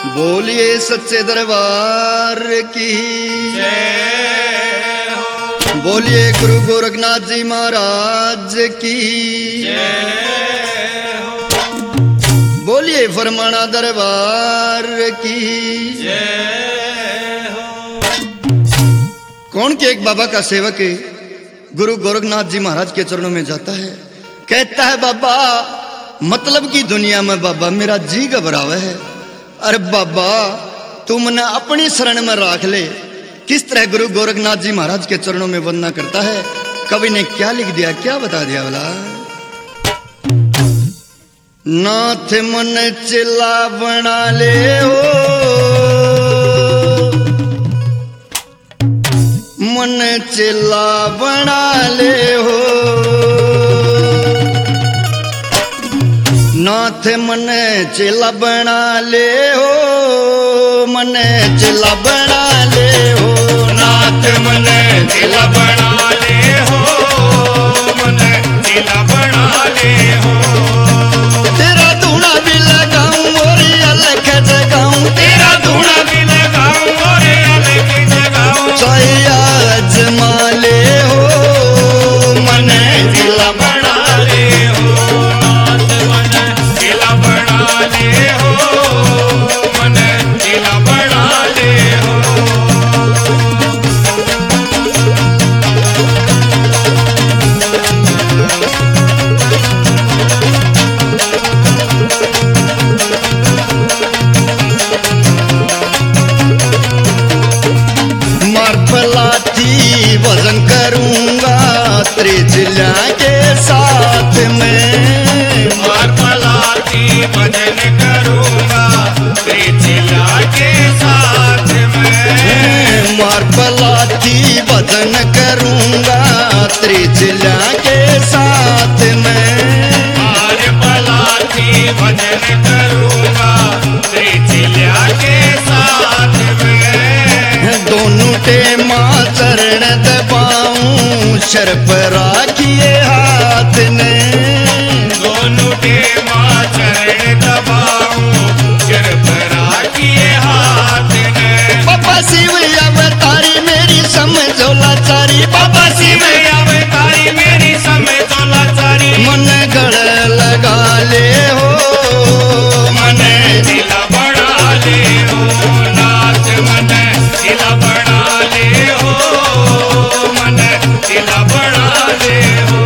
बोलिए सच्चे दरबार की जय हो। बोलिए गुरु गोरखनाथ जी महाराज की जय हो। बोलिए फरमाना दरबार की जय हो। कौन के एक बाबा का सेवक है गुरु गोरखनाथ जी महाराज के चरणों में जाता है, कहता है बाबा मतलब की दुनिया में बाबा मेरा जी घबरावे है। अरे बाबा तू मने अपनी शरण में राख ले। किस तरह गुरु गोरखनाथ जी महाराज के चरणों में वंदना करता है। कवि ने क्या लिख दिया, क्या बता दिया बोला, नाथ मन चिल्ला बना ले हो, मन चिल्ला बना ले हो, नाथ मन चिल्ला बना ले हो, मन चिल्ला बना ले हो, नाथ मन चिल्ला बना ले हो, मन चिल्ला बना ले हो। तेरा धूना भी लगाऊं और अलग जगाऊं, तेरा धूना भी लगाऊं और अलग जगाऊं। चाहे आजमा ले हो, मन चिल्ला बना ले हो, नाथ मन चिल्ला बना ले हो, मन चिल्ला बना ले हो। मार्फलाती वजन करूंगा त्रिजिला के साथ में, मार्फलाती भजन करूंगा त्रिजिला के साथ में। मार्फलाती वजन करूंगा त्रिजिला के साथ में, मार्फलाती भजन करूंगा त्रिजिला के साथ में। दोनों टेमा चरण दबाऊं शर पर राखिए हाथ ने, दोनों टेमा चरण दबाऊं सिर पर राखिए हाथ ने। बाबा शिव अवतारी मेरी समझो लाचारी, बाबा शिव अवतारी मेरी समझो लाचारी। मन गढ़ लगा ले हो, मन चिल्ला बना ले हो, नाथ मन चिल्ला बना ले हो, मन चिल्ला बना ले हो।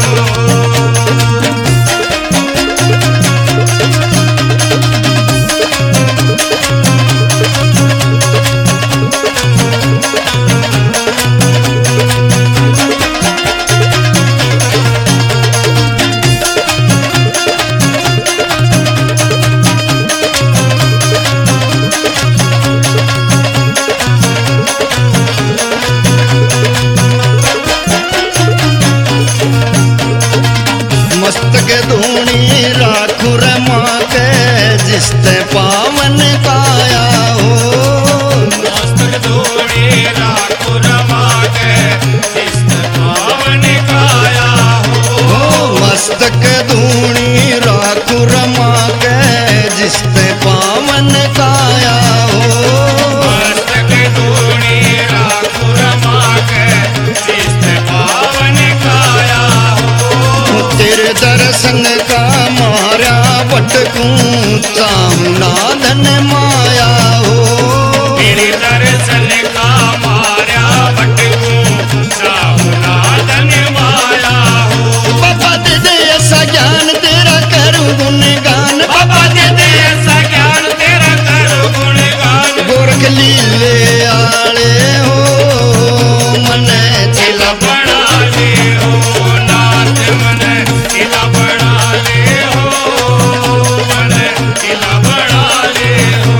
मस्तक धूनी राखु रमा के जिसते पावन काया हो, मस्तक धूनी राखु रमा के जिसते पावन काया हो। मस्तक धूनी राखु रमा के जिसते पावन काया हो, मस्तक धूनी राखु रमा के जिसते पावन काया हो। तेरे दर्शन का मारा भटकूं चाहूं नादन माया हो, तेरे दर्शन का मारा भटकूं चाहूं नादन माया हो। बाबा दे दे ऐसा ज्ञान तेरा करूं गुणगान, बाबा दे दे ऐसा ज्ञान तेरा करो गुणगान। गोरख लीले आले हो, मन चिल्ला बना ले हो, नाथ मन चिल्ला बना ले हो, मन चिल्ला बना ले हो।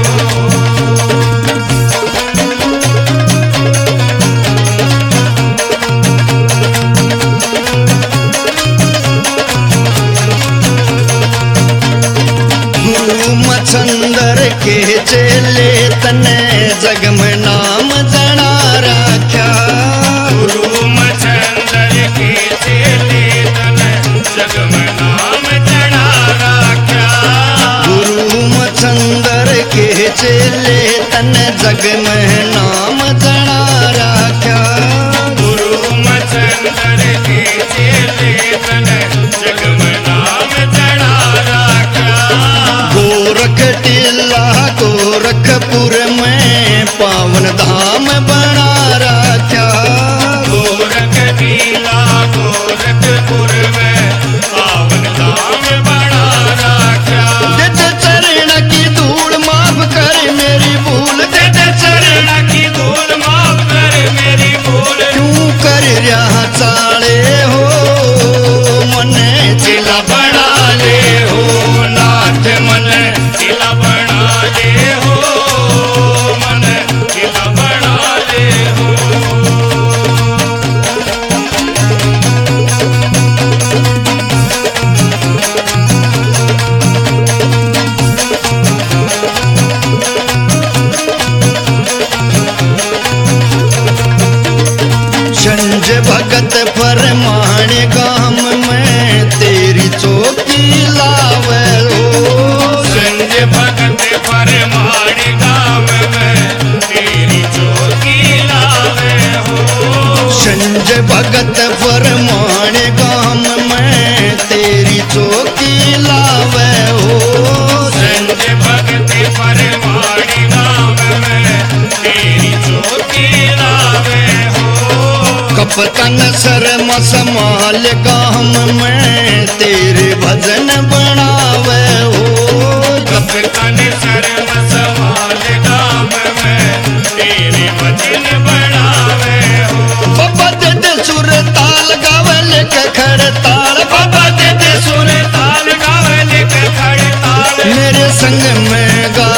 गुरु मछंदर के चेले तने जग में नाम जना रख्या, गुरु मचंदर के चेले तन जग में नाम चढ़ा रखा। गुरु मछंदर के चेले तने जग में नाम जना राख्या गुरु मचंदर के चेले तने जग में नाम जना राख्या गोरख टीला गोरखपुर में पावन धाम बना राख्या गोरख टीला गोरखपुर में पावन धाम बना राख्या दे चरण की धूल माफ कर मेरी भूल दे चरण की धूल माफ कर मेरी भूल क्यों कर रहा चाले हो मने चिला बना ले हो नाथ मन चिला बना ले हो मन चिला बना ले हो संज भगत फरमान गाम में तेरी चौकी लावे हो संज भगत फरमान गाम में तेरी चौकी लावे हो संज भगत फरमान गाम में तेरी चौकी लावे हो संज भगत फरमान गाम में तेरी चौकी लावे हो कपतन शर्मा समाल गाम में तेरे भजन बनावे हो कपतन शर्म सवाल गाम में तेरे भजन बनावे हो बाबा दे सुर ताल गावे लेके खड़ ताल बाबा दे सुर ताल गावे लेके खड़े ताल मेरे संग में गा